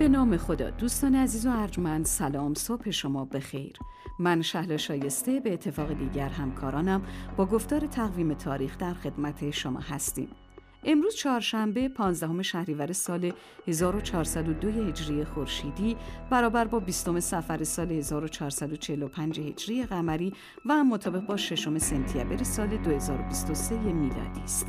به نام خدا. دوستان عزیز و ارجمند، سلام، صبح شما بخیر. من شهلا شایسته به اتفاق دیگر همکارانم با گفتار تقویم تاریخ در خدمت شما هستیم. امروز چهارشنبه 15 شهریور سال 1402 هجری خورشیدی برابر با 20 صفر سال 1445 هجری قمری و هم مطابق با 6 سپتامبر سال 2023 میلادی است.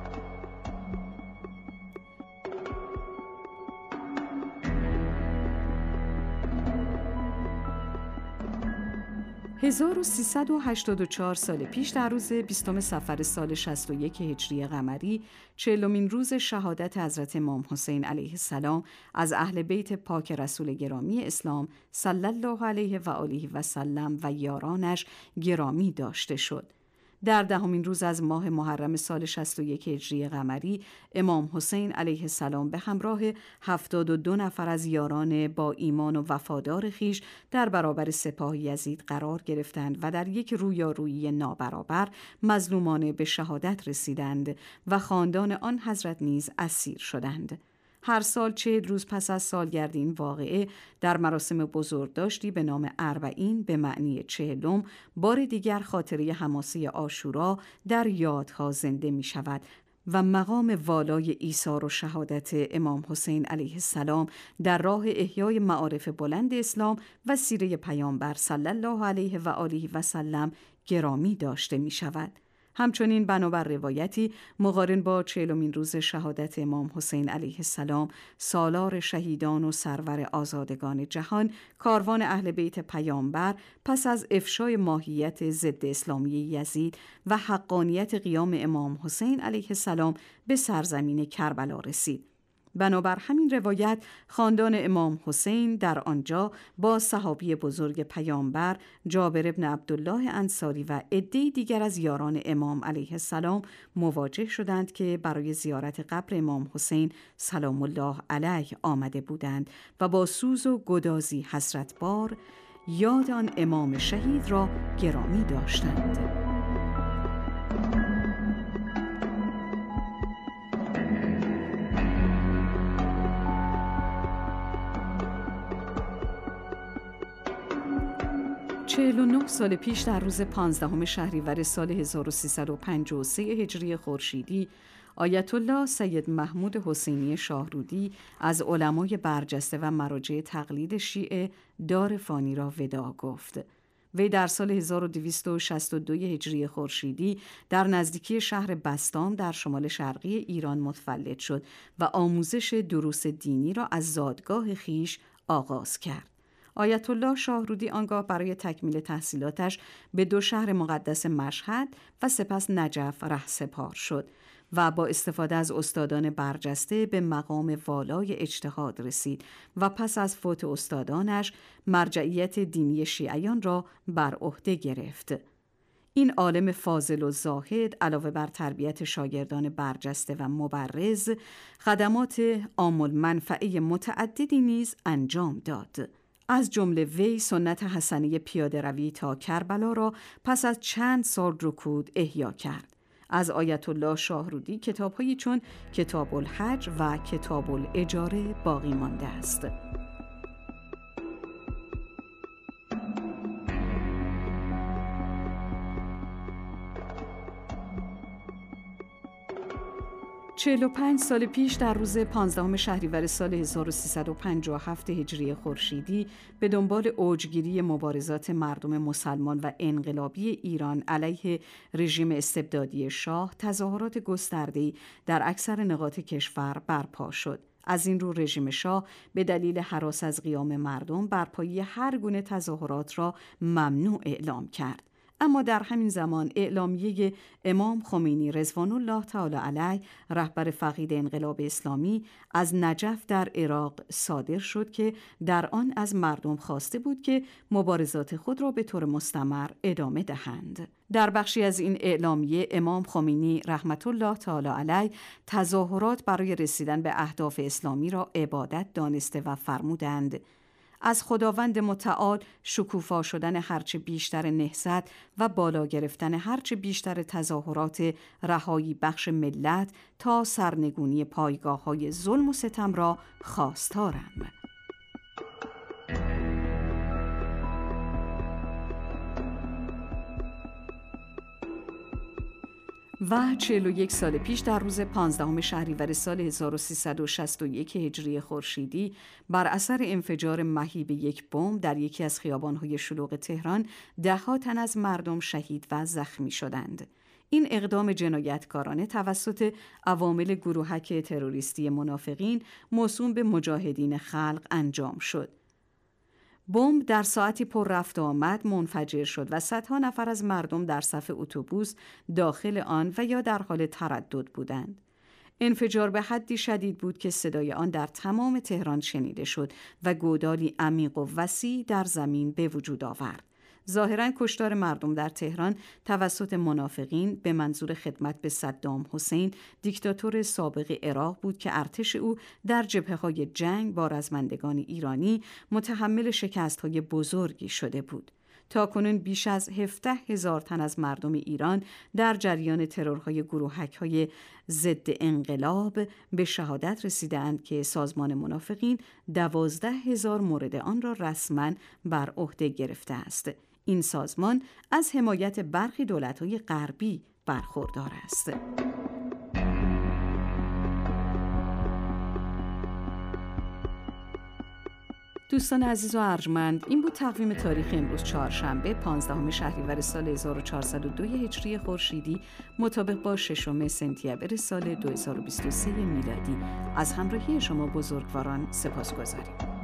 1384 سال پیش در روز 20 صفر سال 61 هجری قمری 40مین روز شهادت حضرت امام حسین علیه السلام از اهل بیت پاک رسول گرامی اسلام صلی الله علیه و آله و سلم و یارانش گرامی داشته شد. در 10مین روز از ماه محرم سال 61 هجری قمری امام حسین علیه السلام به همراه 72 نفر از یاران با ایمان و وفادار خویش در برابر سپاه یزید قرار گرفتند و در یک رویارویی نابرابر مظلومانه به شهادت رسیدند و خاندان آن حضرت نیز اسیر شدند. هر سال 40 روز پس از سالگرد این واقعه در مراسم بزرگداشتی به نام اربعین به معنی 40 بار دیگر خاطره حماسه عاشورا در یادها زنده می شود و مقام والای ایثار و شهادت امام حسین علیه السلام در راه احیای معارف بلند اسلام و سیره پیامبر صلی الله علیه و آله و سلم گرامی داشته می شود. همچنین بنابر روایتی مقارن با 40مین روز شهادت امام حسین علیه السلام سالار شهیدان و سرور آزادگان جهان، کاروان اهل بیت پیامبر پس از افشای ماهیت ضد اسلامی یزید و حقانیت قیام امام حسین علیه السلام به سرزمین کربلا رسید. بنابر همین روایت خاندان امام حسین در آنجا با صحابی بزرگ پیامبر جابر ابن عبدالله انصاری و عده‌ای دیگر از یاران امام علیه السلام مواجه شدند که برای زیارت قبر امام حسین سلام الله علیه آمده بودند و با سوز و گدازی حسرتبار یاد آن امام شهید را گرامی داشتند. 49 سال پیش در روز 15 شهریور سال 1353 هجری خورشیدی آیت الله سید محمود حسینی شاهرودی از علمای برجسته و مراجع تقلید شیعه دار فانی را وداع گفت. وی در سال 1262 هجری خورشیدی در نزدیکی شهر بستام در شمال شرقی ایران متولد شد و آموزش دروس دینی را از زادگاه خیش آغاز کرد. آیت الله شاهرودی آنگاه برای تکمیل تحصیلاتش به 2 شهر مقدس مشهد و سپس نجف رهسپار شد و با استفاده از استادان برجسته به مقام والای اجتهاد رسید و پس از فوت استادانش مرجعیت دینی شیعیان را بر عهده گرفت. این عالم فاضل و زاهد علاوه بر تربیت شاگردان برجسته و مبرز، خدمات عام المنفعه متعددی نیز انجام داد. از جمله وی سنت حسنه پیاده روی تا کربلا را پس از چند سال رکود احیا کرد. از آیت الله شاهرودی کتاب‌هایی چون کتاب الحج و کتاب الاجاره باقی مانده است. 45 سال پیش در روز 15 شهریور سال 1357 هجری خورشیدی به دنبال اوجگیری مبارزات مردم مسلمان و انقلابی ایران علیه رژیم استبدادی شاه تظاهرات گسترده‌ای در اکثر نقاط کشور برپا شد. از این رو رژیم شاه به دلیل هراس از قیام مردم برپایی هر گونه تظاهرات را ممنوع اعلام کرد. اما در همین زمان اعلامیه امام خمینی رضوان الله تعالی علیه رهبر فقید انقلاب اسلامی از نجف در عراق صادر شد که در آن از مردم خواسته بود که مبارزات خود را به طور مستمر ادامه دهند. در بخشی از این اعلامیه امام خمینی رحمت الله تعالی علیه تظاهرات برای رسیدن به اهداف اسلامی را عبادت دانسته و فرمودند از خداوند متعال شکوفا شدن هرچه بیشتر نهضت و بالا گرفتن هرچه بیشتر تظاهرات رهایی بخش ملت تا سرنگونی پایگاه‌های ظلم و ستم را خواستارم. و 41 سال پیش در روز 15 شهریور سال 1361 هجری خورشیدی بر اثر انفجار مهیب یک بمب در یکی از خیابان‌های شلوغ تهران ده‌ها تن از مردم شهید و زخمی شدند. این اقدام جنایتکارانه توسط عوامل گروهک تروریستی منافقین موسوم به مجاهدین خلق انجام شد. بمب در ساعتی پر رفت و آمد منفجر شد و صدها نفر از مردم در صف اتوبوس داخل آن و یا در حال تردد بودند. انفجار به حدی شدید بود که صدای آن در تمام تهران شنیده شد و گودالی عمیق و وسیع در زمین به وجود آورد. ظاهراً کشتار مردم در تهران توسط منافقین به منظور خدمت به صدام حسین، دیکتاتور سابق عراق بود که ارتش او در جبهه‌های جنگ با رزمندگان ایرانی متحمل شکست‌های بزرگی شده بود. تاکنون بیش از 17,000 تن از مردم ایران در جریان ترورهای گروهک‌های ضد انقلاب به شهادت رسیدند که سازمان منافقین 12,000 مورد آن را رسماً بر عهده گرفته است. این سازمان از حمایت برخی دولت‌های غربی برخوردار است. دوستان عزیز و ارجمند، این بود تقویم تاریخ امروز چهارشنبه 15 شهریور سال 1402 هجری خورشیدی مطابق با 6 سپتامبر سال 2023 میلادی. از همراهی شما بزرگواران سپاسگزاریم.